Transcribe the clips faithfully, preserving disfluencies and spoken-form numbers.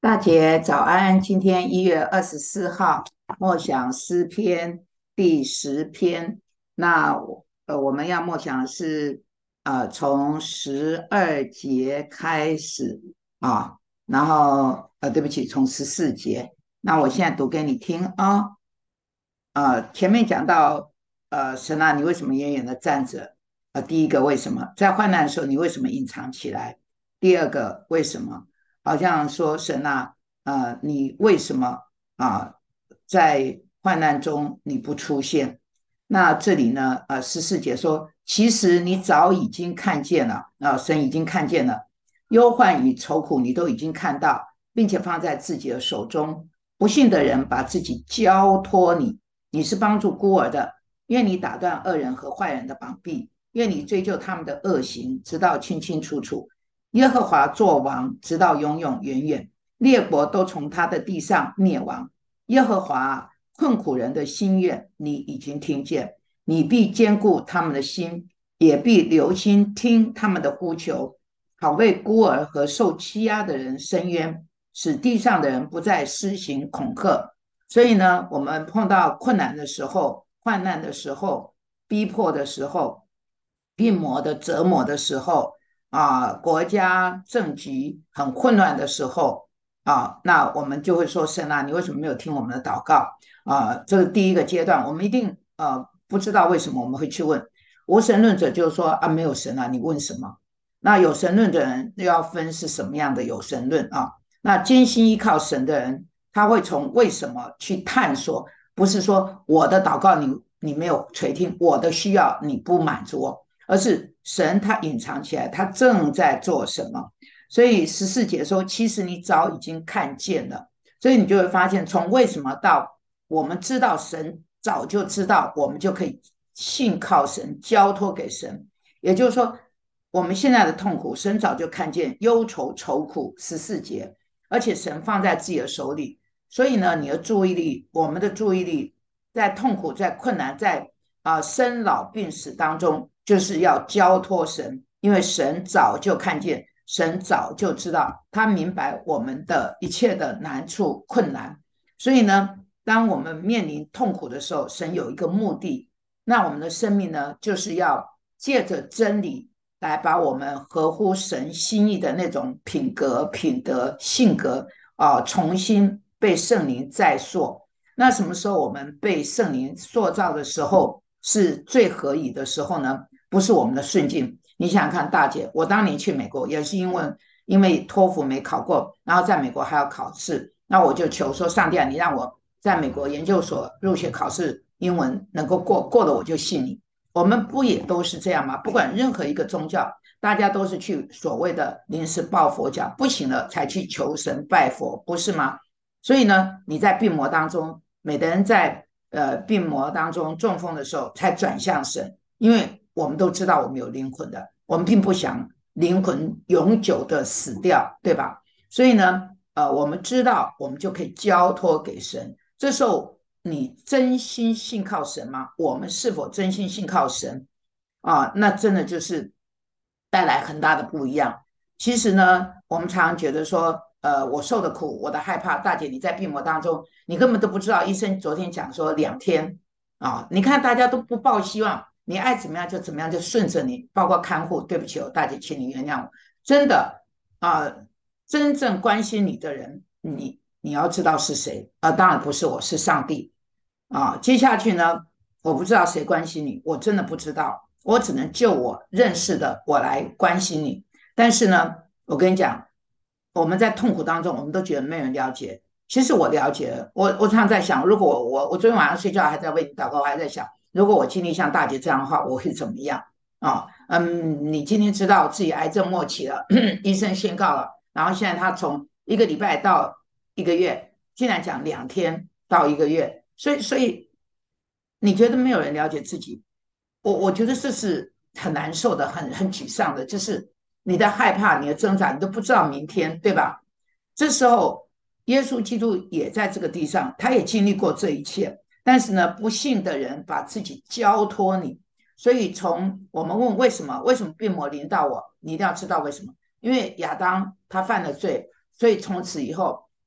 大姐早安，今天一月二十四号，默想诗篇第十篇。那呃，我们要默想的是呃，从十二节开始啊，然后呃，对不起，从十四节。那我现在读给你听啊。呃，前面讲到呃，神啊，你为什么远远的站着？呃，第一个为什么在患难的时候你为什么隐藏起来？第二个为什么？好像说神啊，呃，你为什么啊、在患难中你不出现？那这里呢，呃，十四节说，其实你早已经看见了，啊、呃神已经看见了，忧患与愁苦你都已经看到，并且放在自己的手中。不信的人把自己交托你，你是帮助孤儿的，愿你打断恶人和坏人的膀臂，愿你追究他们的恶行，直到清清楚楚。耶和华作王，直到永永远远，列国都从他的地上灭亡。耶和华困苦人的心愿，你已经听见，你必坚固他们的心，也必留心听他们的呼求，好为孤儿和受欺压的人伸冤，使地上的人不再施行恐吓。所以呢，我们碰到困难的时候、患难的时候、逼迫的时候、病魔的折磨的时候啊，国家政局很混乱的时候啊，那我们就会说：神啊，你为什么没有听我们的祷告啊？这是第一个阶段，我们一定呃不知道为什么我们会去问无神论者，就是说啊，没有神啊，你问什么？那有神论的人又要分是什么样的有神论啊？那坚心依靠神的人，他会从为什么去探索，不是说我的祷告你你没有垂听，我的需要你不满足我，而是神他隐藏起来，他正在做什么。所以十四节说，其实你早已经看见了，所以你就会发现，从为什么到我们知道神早就知道，我们就可以信靠神，交托给神。也就是说，我们现在的痛苦，神早就看见，忧愁愁苦十四节，而且神放在自己的手里。所以呢，你的注意力，我们的注意力，在痛苦、在困难、在啊、呃生老病死当中，就是要交托神，因为神早就看见，神早就知道，他明白我们的一切的难处、困难。所以呢，当我们面临痛苦的时候，神有一个目的，那我们的生命呢，就是要借着真理来把我们合乎神心意的那种品格、品德、性格啊、呃重新被圣灵再塑。那什么时候我们被圣灵塑造的时候是最合宜的时候呢？不是我们的顺境。你想想看，大姐，我当年去美国也是因为因为托福没考过，然后在美国还要考试，那我就求说，上帝啊，你让我在美国研究所入学考试英文能够过，过了我就信你。我们不也都是这样吗？不管任何一个宗教，大家都是去所谓的临时抱佛脚，不行了才去求神拜佛，不是吗？所以呢，你在病魔当中，每个人在呃病魔当中中风的时候，才转向神，因为我们都知道我们有灵魂的，我们并不想灵魂永久的死掉，对吧？所以呢，呃，我们知道，我们就可以交托给神。这时候，你真心信靠神吗？我们是否真心信靠神啊？那真的就是带来很大的不一样。其实呢，我们常常觉得说，呃，我受的苦，我的害怕，大姐你在病魔当中，你根本都不知道，医生昨天讲说两天啊，你看大家都不抱希望，你爱怎么样就怎么样，就顺着你，包括看护，对不起哦，大姐，请你原谅我，真的啊、呃真正关心你的人，你你要知道是谁啊、呃当然不是我，是上帝啊。接下去呢，我不知道谁关心你，我真的不知道，我只能就我认识的我来关心你。但是呢，我跟你讲，我们在痛苦当中，我们都觉得没人了解。其实我了解了，我我常常在想，如果我我昨天晚上睡觉还在为你祷告，我还在想，如果我经历像大姐这样的话，我会怎么样啊？嗯，你今天知道自己癌症末期了，医生宣告了，然后现在他从一个礼拜到一个月，竟然讲两天到一个月，所以所以你觉得没有人了解自己，我我觉得这是很难受的，很很沮丧的，就是你的害怕，你的挣扎，你都不知道明天，对吧？这时候，耶稣基督也在这个地上，他也经历过这一切。但是呢，不信的人把自己交托你，所以从我们问为什么，为什么病魔临到我，你一定要知道为什么，因为亚当他犯了罪，所以从此以后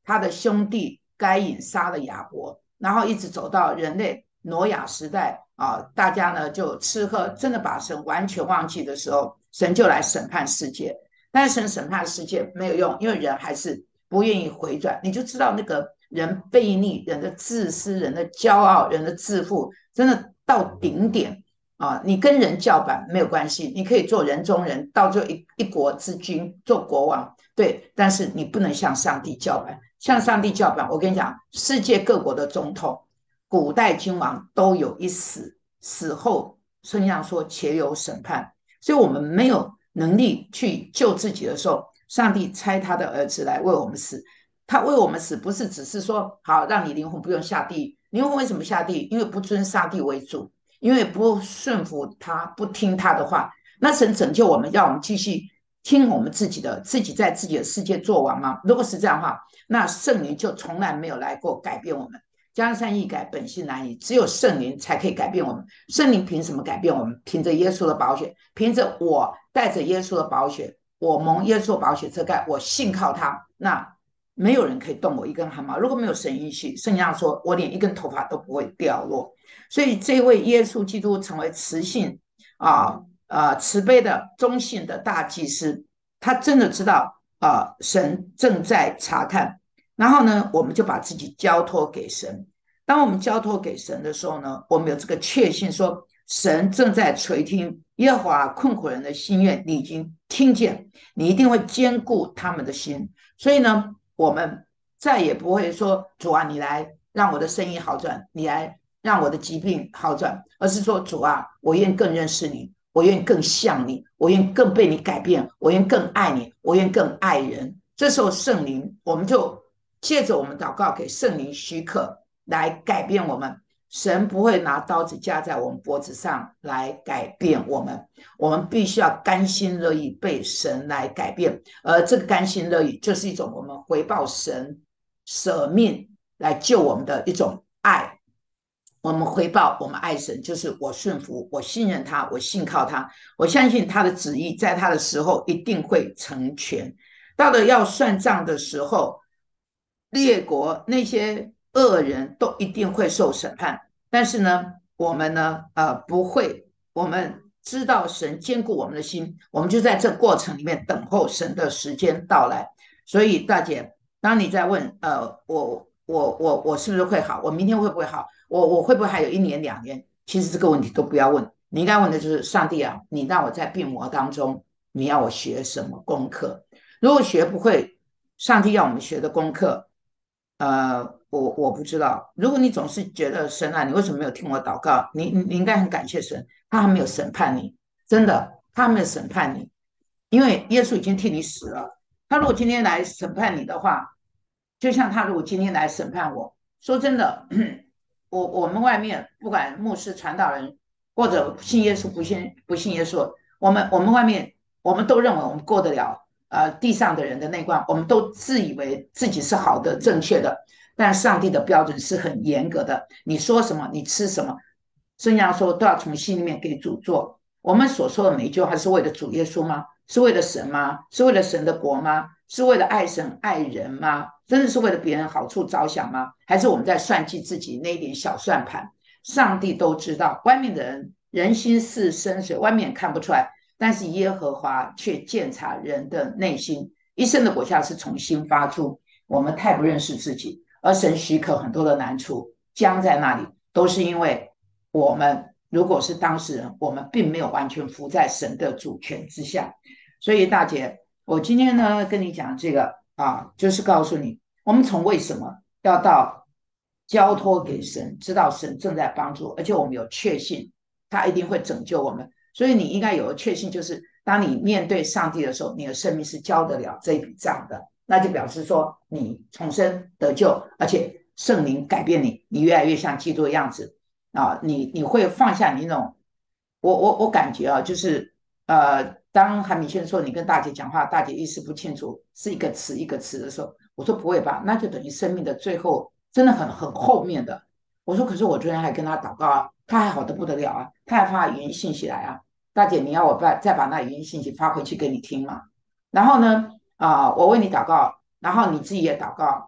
他的兄弟该隐杀了亚伯，然后一直走到人类挪亚时代啊，大家呢就吃喝，真的把神完全忘记的时候，神就来审判世界。但是神审判世界没有用，因为人还是不愿意回转。你就知道那个人悖逆、人的自私、人的骄傲、人的自负，真的到顶点啊！你跟人叫板没有关系，你可以做人中人，到最后一一国之君，做国王，对。但是你不能向上帝叫板，向上帝叫板。我跟你讲，世界各国的总统、古代君王都有一死，死后圣经上说且有审判，所以我们没有能力去救自己的时候，上帝差他的儿子来为我们死。他为我们死，不是只是说好让你灵魂不用下地狱。灵魂为什么下地狱？因为不尊上帝为主，因为不顺服他，不听他的话。那神拯救我们，要我们继续听我们自己的，自己在自己的世界做王吗？如果是这样的话，那圣灵就从来没有来过改变我们。江山易改，本性难移，只有圣灵才可以改变我们。圣灵凭什么改变我们？凭着耶稣的宝血，凭着我带着耶稣的宝血，我蒙耶稣的宝血遮盖，我信靠他，那没有人可以动我一根汗毛。如果没有神允许，圣经上说我连一根头发都不会掉落。所以这位耶稣基督成为慈信啊啊慈悲的忠信的大祭司，他真的知道啊神正在查看。然后呢，我们就把自己交托给神。当我们交托给神的时候呢，我们有这个确信说，神正在垂听耶和华困苦人的心愿，你已经听见，你一定会兼顾他们的心。所以呢，我们再也不会说主啊，你来让我的生意好转，你来让我的疾病好转，而是说主啊，我愿更认识你，我愿更像你，我愿更被你改变，我愿更爱你，我愿更爱人。这时候圣灵，我们就借着我们祷告给圣灵许可来改变我们。神不会拿刀子架在我们脖子上来改变我们，我们必须要甘心乐意被神来改变。而这个甘心乐意，就是一种我们回报神舍命来救我们的一种爱。我们回报我们爱神，就是我顺服，我信任他，我信靠他，我相信他的旨意在他的时候一定会成全。到了要算账的时候，列国那些恶人都一定会受审判。但是呢，我们呢，呃，不会，我们知道神坚固我们的心，我们就在这过程里面等候神的时间到来。所以大姐，当你在问，呃，我我我我是不是会好？我明天会不会好？我我会不会还有一年两年？其实这个问题都不要问，你应该问的就是上帝啊，你让我在病魔当中，你要我学什么功课？如果学不会，上帝要我们学的功课，呃，我我不知道。如果你总是觉得神啊，你为什么没有听我祷告？你你应该很感谢神，他还没有审判你，真的，他还没有审判你，因为耶稣已经替你死了。他如果今天来审判你的话，就像他如果今天来审判我，说真的，我我们外面不管牧师、传道人或者信耶稣不信不信耶稣，我们我们外面我们都认为我们过得了呃地上的人的那关，我们都自以为自己是好的、正确的，但上帝的标准是很严格的。你说什么，你吃什么，圣经说都要从心里面给主做。我们所说的每一句话是为了主耶稣吗？是为了神吗？是为了神的国吗？是为了爱神爱人吗？真的是为了别人好处着想吗？还是我们在算计自己那一点小算盘？上帝都知道，外面的人人心似深水，外面看不出来，但是耶和华却鉴察人的内心。一生的果效是从心发出。我们太不认识自己，而神许可很多的难处僵在那里，都是因为我们如果是当事人，我们并没有完全服在神的主权之下。所以大姐，我今天呢跟你讲这个啊，就是告诉你，我们从为什么要到交托给神，知道神正在帮助，而且我们有确信，他一定会拯救我们。所以你应该有个确信，就是当你面对上帝的时候，你的生命是交得了这一笔账的，那就表示说你重生得救，而且圣灵改变你，你越来越像基督的样子啊，你你会放下你那种，我我我感觉啊，就是呃，当韩米轩说你跟大姐讲话，大姐意识不清楚，是一个词一个词的时候，我说不会吧，那就等于生命的最后真的很很后面的。我说可是我昨天还跟他祷告啊，他还好的不得了啊，他还发语音信息来啊，大姐你要我再再把那语音信息发回去给你听吗？然后呢，啊、呃我为你祷告，然后你自己也祷告，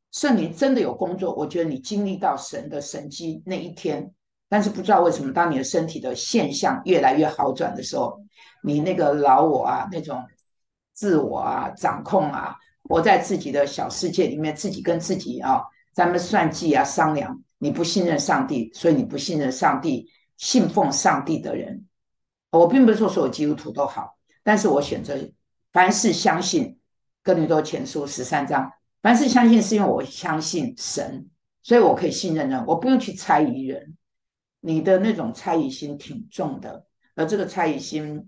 圣灵真的有工作，我觉得你经历到神的神迹那一天，但是不知道为什么，当你的身体的现象越来越好转的时候，你那个老我啊，那种自我啊、掌控啊，活在自己的小世界里面，自己跟自己啊，咱们算计啊、商量，你不信任上帝，所以你不信任上帝，信奉上帝的人。我并不是说所有基督徒都好，但是我选择凡是相信，哥林多前书十三章，凡是相信是因为我相信神，所以我可以信任人，我不用去猜疑人。你的那种猜疑心挺重的，而这个猜疑心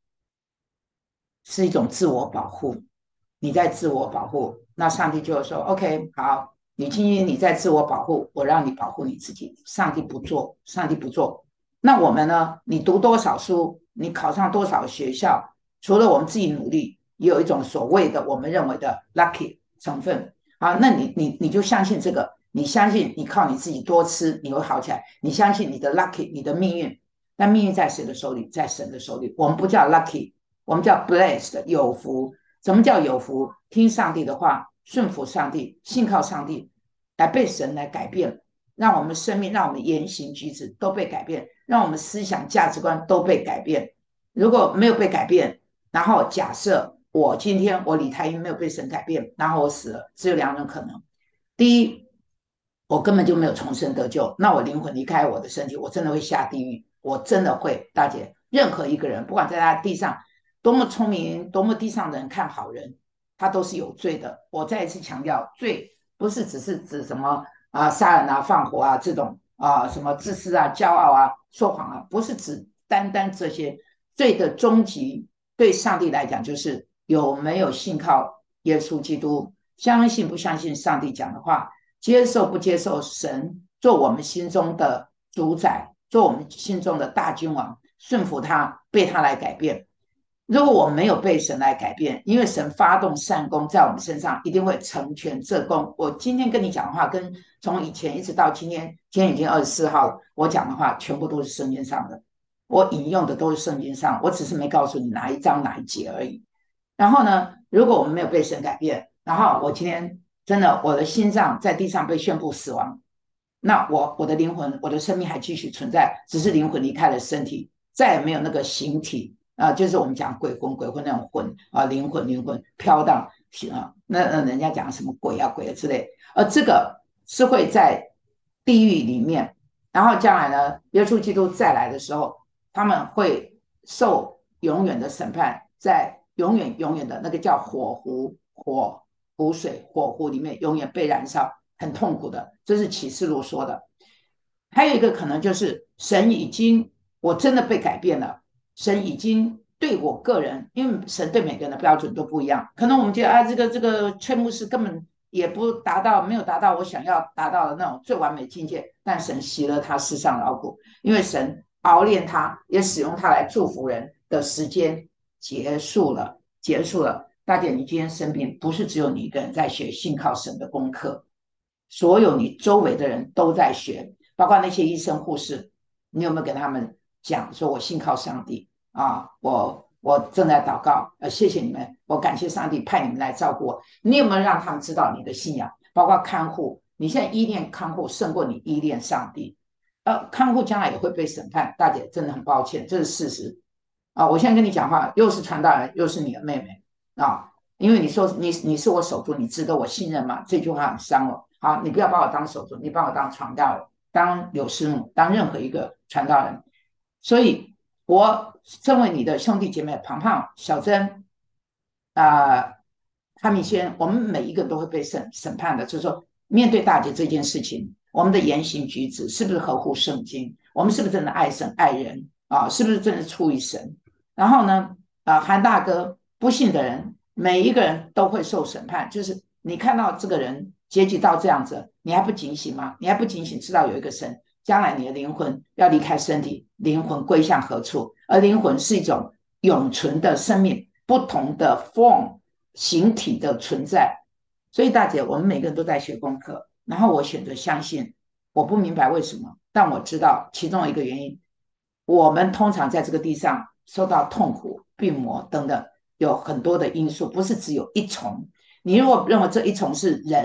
是一种自我保护，你在自我保护，那上帝就会说：“OK，好，你今天你在自我保护，我让你保护你自己。上帝不做，上帝不做。那我们呢？你读多少书，你考上多少学校，除了我们自己努力，也有一种所谓的我们认为的 lucky 成分啊。那你你你就相信这个，你相信你靠你自己多吃，你会好起来。你相信你的 lucky，你的命运，但命运在谁的手里？在神的手里。我们不叫 lucky，我们叫 blessed，有福。什么叫有福？听上帝的话，顺服上帝，信靠上帝，来被神来改变，让我们生命，让我们言行举止都被改变，让我们思想价值观都被改变。如果没有被改变，然后假设我今天我李太英没有被神改变，然后我死了，只有两种可能：第一，我根本就没有重生得救，那我灵魂离开我的身体，我真的会下地狱，我真的会。大姐，任何一个人，不管在他地上多么聪明、多么地上的人看好人，他都是有罪的。我再一次强调，罪不是只是指什么啊杀人啊、放火啊这种啊什么自私啊、骄傲啊、说谎啊，不是指单单这些。罪的终极对上帝来讲，就是有没有信靠耶稣基督，相信不相信上帝讲的话。接受不接受神做我们心中的主宰，做我们心中的大君王，顺服他，被他来改变。如果我没有被神来改变，因为神发动善功在我们身上，一定会成全这功。我今天跟你讲的话，跟从以前一直到今天，今天已经二十四号了，我讲的话全部都是圣经上的，我引用的都是圣经上，我只是没告诉你哪一章哪一节而已。然后呢，如果我们没有被神改变，然后我今天真的我的心脏在地上被宣布死亡，那我我的灵魂，我的生命还继续存在，只是灵魂离开了身体，再也没有那个形体啊、呃就是我们讲鬼魂，鬼魂那种魂啊、呃灵魂灵魂飘荡啊，那那人家讲什么鬼啊鬼啊之类，而这个是会在地狱里面，然后将来呢，耶稣基督再来的时候，他们会受永远的审判，在永远永远的那个叫火湖火湖水火湖里面永远被燃烧，很痛苦的。这是启示录说的。还有一个可能就是神已经我真的被改变了，神已经对我个人，因为神对每个人的标准都不一样，可能我们觉得啊，这个这个崔牧师根本也不达到，没有达到我想要达到的那种最完美境界，但神习了他世上劳苦，因为神熬炼他，也使用他来祝福人的时间结束了，结束了。大姐，你今天生病，不是只有你一个人在学信靠神的功课，所有你周围的人都在学，包括那些医生护士，你有没有跟他们讲说，我信靠上帝啊，我我正在祷告，呃，谢谢你们，我感谢上帝派你们来照顾我。你有没有让他们知道你的信仰？包括看护，你现在依恋看护胜过你依恋上帝，呃，看护将来也会被审判。大姐真的很抱歉，这是事实啊。我现在跟你讲话，又是传道人，又是你的妹妹啊，因为你说你你是我手足，你值得我信任吗？这句话很伤我。好，你不要把我当手足，你把我当传道人，当柳师母，当任何一个传道人。所以，我身为你的兄弟姐妹，庞庞、小珍、啊、呃、哈米轩，我们每一个都会被审审判的。就是说，面对大姐这件事情，我们的言行举止是不是合乎圣经？我们是不是真的爱神爱人啊？是不是真的出于神？然后呢，啊、呃，韩大哥，不信的人，每一个人都会受审判。就是你看到这个人结局到这样子，你还不警醒吗？你还不警醒，知道有一个神，将来你的灵魂要离开身体，灵魂归向何处？而灵魂是一种永存的生命，不同的 form 形体的存在。所以大姐，我们每个人都在学功课，然后我选择相信，我不明白为什么，但我知道其中一个原因，我们通常在这个地上受到痛苦、病魔等等，有很多的因素，不是只有一重。你如果认为这一重是人，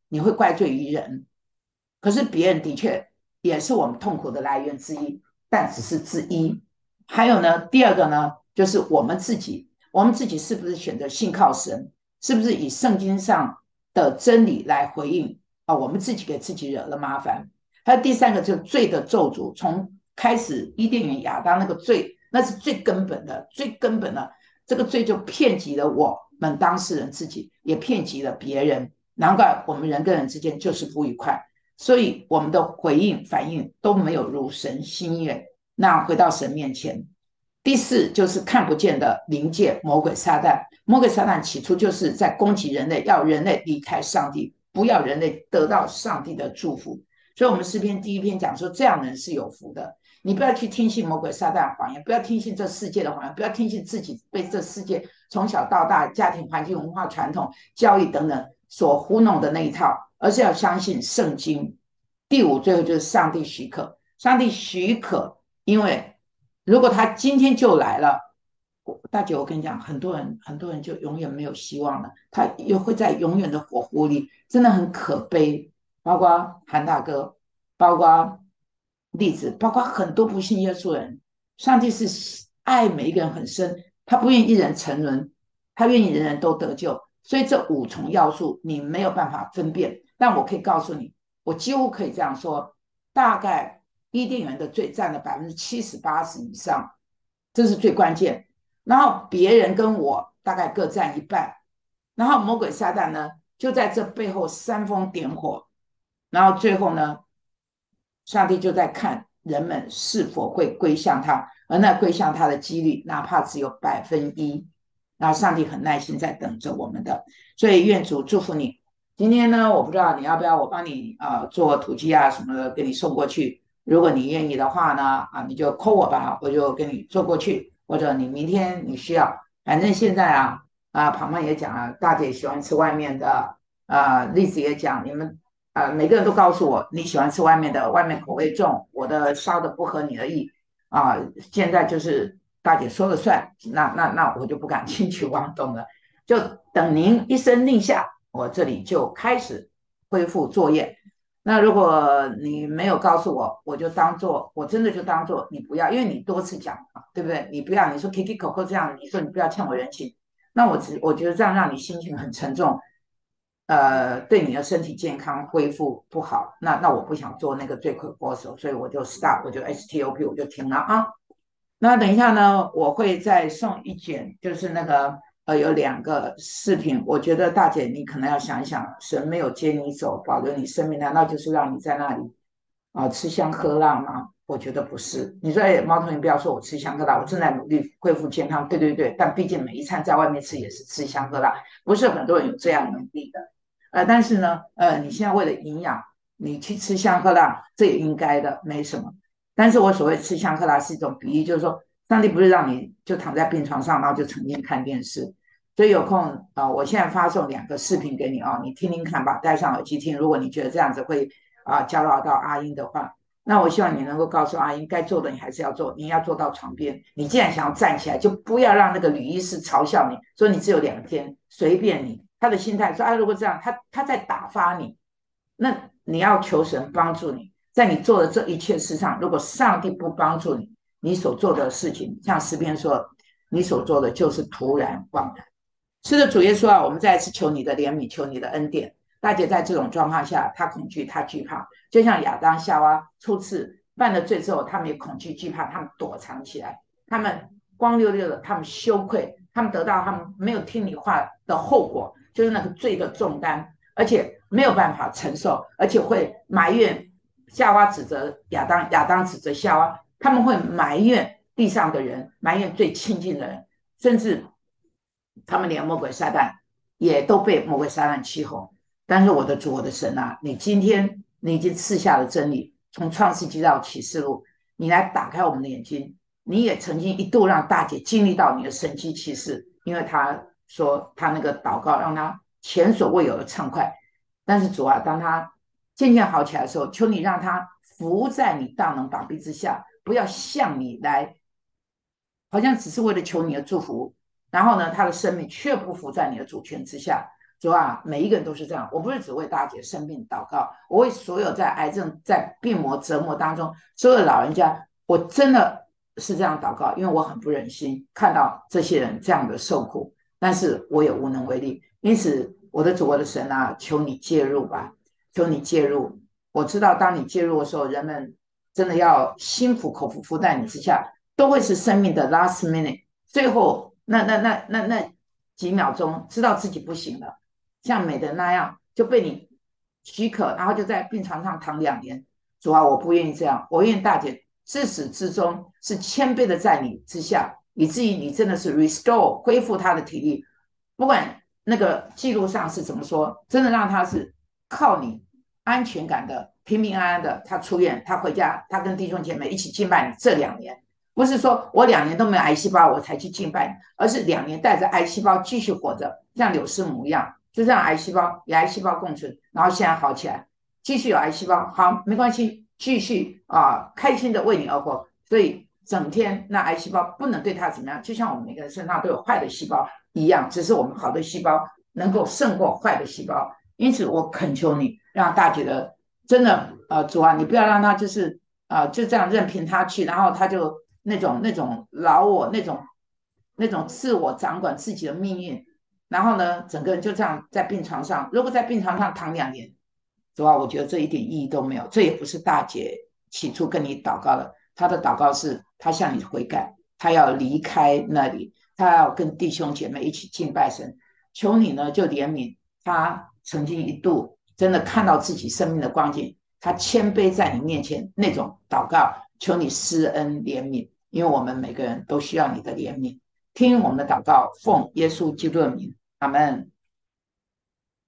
你会怪罪于人，可是别人的确也是我们痛苦的来源之一，但只是之一。还有呢，第二个呢，就是我们自己，我们自己是不是选择信靠神，是不是以圣经上的真理来回应啊？我们自己给自己惹了麻烦。还有第三个就是罪的咒诅，从开始伊甸园亚当那个罪，那是最根本的，最根本的这个罪就遍及了我们当事人自己，也遍及了别人。难怪我们人跟人之间就是不愉快，所以我们的回应反应都没有如神心愿。那回到神面前，第四就是看不见的灵界魔鬼撒旦。魔鬼撒旦起初就是在攻击人类，要人类离开上帝，不要人类得到上帝的祝福。所以，我们诗篇第一篇讲说，这样人是有福的。你不要去听信魔鬼撒旦的谎言，不要听信这世界的谎言，不要听信自己被这世界从小到大家庭环境、文化传统、教育等等所糊弄的那一套，而是要相信圣经。第五，最后就是上帝许可，上帝许可，因为如果他今天就来了，大姐，我跟你讲，很多人很多人就永远没有希望了，他又会在永远的火湖里，真的很可悲。包括韩大哥，包括例子，包括很多不信耶稣的人，上帝是爱每一个人很深，他不愿意一人沉沦，他愿意人人都得救。所以这五重要素你没有办法分辨，但我可以告诉你，我几乎可以这样说，大概伊甸园的罪占了百分之七十八十以上，这是最关键。然后别人跟我大概各占一半，然后魔鬼撒旦呢就在这背后煽风点火，然后最后呢，上帝就在看人们是否会归向他，而那归向他的几率哪怕只有百分一，然后上帝很耐心在等着我们的，所以愿主祝福你。今天呢，我不知道你要不要我帮你啊、呃、做土鸡啊什么的给你送过去，如果你愿意的话呢，啊你就 call 我吧，我就给你做过去，或者你明天你需要，反正现在啊啊庞庞也讲了，大姐喜欢吃外面的，啊栗子也讲你们呃，每个人都告诉我你喜欢吃外面的，外面口味重，我的烧的不合你的意啊。现在就是大姐说了算，那那那我就不敢轻举妄动了，就等您一声令下，我这里就开始恢复作业。那如果你没有告诉我，我就当做我真的就当做你不要，因为你多次讲嘛，对不对？你不要，你说 Kiki 口口这样，你说你不要欠我人情，那我只我觉得这样让你心情很沉重，呃，对你的身体健康恢复不好，那那我不想做那个罪魁祸首，所以我就 stop，我就 stop，我就停了啊。那等一下呢，我会再送一卷，就是那个呃有两个视频，我觉得大姐你可能要想一想，神没有接你走，保留你生命，难道就是让你在那里啊、呃吃香喝辣吗？我觉得不是。你说，哎，猫头鹰不要说我吃香喝辣，我正在努力恢复健康，对对对，但毕竟每一餐在外面吃也是吃香喝辣，不是很多人有这样能力的。呃，但是呢，呃，你现在为了营养，你去吃香喝辣，这也应该的，没什么。但是我所谓吃香喝辣是一种比喻，就是说，上帝不是让你就躺在病床上，然后就成天看电视。所以有空啊、呃我现在发送两个视频给你啊、哦你听听看吧，戴上耳机听。如果你觉得这样子会啊、呃搅扰到阿英的话，那我希望你能够告诉阿英，该做的你还是要做，你要做到床边。你既然想要站起来，就不要让那个吕医师嘲笑你，说你只有两天，随便你。他的心态说，啊，如果这样，他他在打发你，那你要求神帮助你，在你做的这一切事上，如果上帝不帮助你，你所做的事情，像诗篇说，你所做的就是徒然枉然。是的，主耶稣啊，我们再一次求你的怜悯，求你的恩典。大姐在这种状况下，她恐惧，她惧怕，就像亚当夏娃初次犯了罪之后，他们也恐惧惧怕，他们躲藏起来，他们光溜溜的，他们羞愧，他们得到他们没有听你话的后果，就是那个罪的重担，而且没有办法承受，而且会埋怨夏娃指责亚当，亚当指责夏娃，他们会埋怨地上的人，埋怨最亲近的人，甚至他们连魔鬼撒旦也都被魔鬼撒旦欺哄。但是我的主，我的神啊，你今天你已经赐下了真理，从创世纪到启示录，你来打开我们的眼睛。你也曾经一度让大姐经历到你的神迹奇事，因为她说她那个祷告让她前所未有的畅快。但是主啊，当她渐渐好起来的时候，求你让她伏在你大能膀臂之下，不要向你来，好像只是为了求你的祝福，然后呢，他的生命却不服在你的主权之下。 主啊，每一个人都是这样。我不是只为大姐生病祷告，我为所有在癌症、在病魔折磨当中，所有的老人家，我真的是这样祷告，因为我很不忍心看到这些人这样的受苦，但是我也无能为力。因此，我的主，我的神啊，求你介入吧，求你介入。我知道，当你介入的时候，人们真的要心服口服，服在你之下，都会是生命的 last minute，最后那那那那那几秒钟，知道自己不行了。像美的那样就被你许可，然后就在病床上躺两年。主啊，我不愿意这样，我愿意大姐自始至终是谦卑的在你之下，以至于你真的是 restore 恢复他的体力，不管那个记录上是怎么说，真的让他是靠你安全感的平平安安的，他出院，他回家，他跟弟兄姐妹一起敬拜你这两年。不是说我两年都没有癌细胞，我才去敬拜你，而是两年带着癌细胞继续活着，像柳师母一样，就这样癌细胞与癌细胞共存，然后现在好起来，继续有癌细胞，好，没关系，继续啊，开心的为你而活。所以整天那癌细胞不能对他怎么样，就像我们每个人身上都有坏的细胞一样，只是我们好的细胞能够胜过坏的细胞。因此，我恳求你，让大姐的真的呃主啊，你不要让他就是啊、呃、就这样任凭他去，然后他就那种那种老我那种那种自我掌管自己的命运，然后呢，整个人就这样在病床上，如果在病床上躺两年，主要我觉得这一点意义都没有。这也不是大姐起初跟你祷告的，她的祷告是她向你悔改，她要离开那里，她要跟弟兄姐妹一起敬拜神。求你呢就怜悯她曾经一度真的看到自己生命的光景，她谦卑在你面前那种祷告，求你施恩怜悯，因为我们每个人都需要你的怜悯。听我们的祷告，奉耶稣基督的名，阿门。